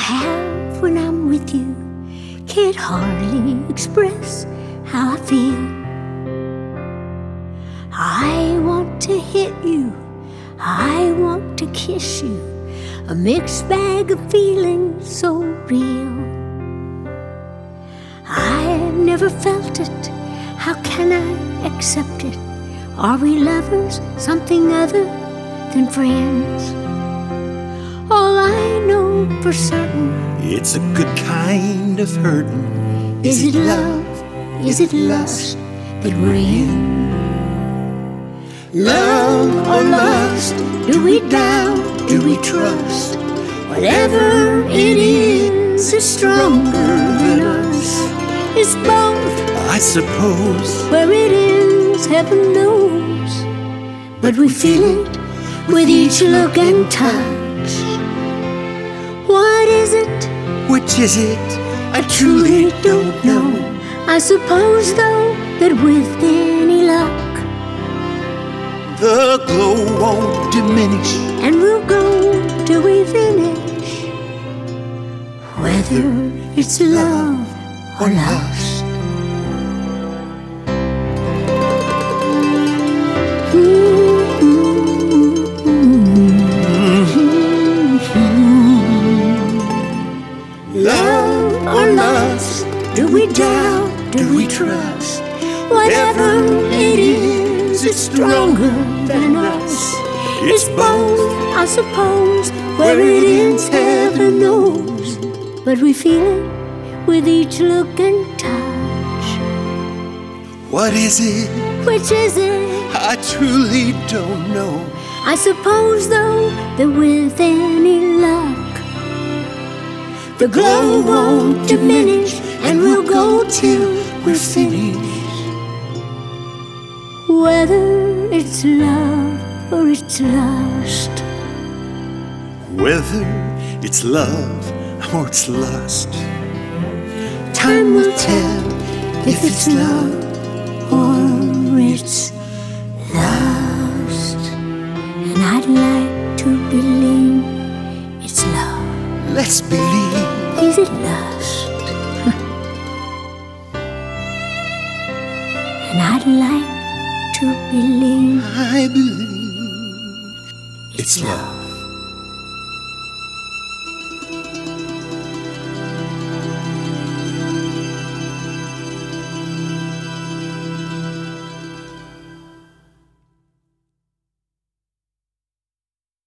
have when I'm with you can't hardly express how I feel. I want to hit you, I want to kiss you, a mixed bag of feelings so real. I've never felt it, how can I accept it? Are we lovers, something other than friends? All I know for certain, it's a good kind of hurting. Is it love? Is it lust that we're in? Love or lust? Do we doubt? Do we trust? Whatever it is stronger than us. It's both, I suppose. Where it ends, heaven knows. But we feel it with each look and touch. What is it? Which is it? I truly don't know. I suppose, though, that with any luck, the glow won't diminish, and we'll go till we finish. Whether it's love or lust. Love or lust? Do we doubt? Do we trust? Whatever it is, it's stronger than us. It's both, I suppose. Where it ends, heaven knows. But we feel it with each look and touch. What is it? Which is it? I truly don't know. I suppose, though, that with any luck, the glow won't diminish, and we'll go till we're finished. Whether it's love or it's lust. Whether it's love or it's lust. Time will tell if it's love or it's lust. And I'd like to believe it's love. Let's believe. Is it lust? And I'd like to believe I believe it's love.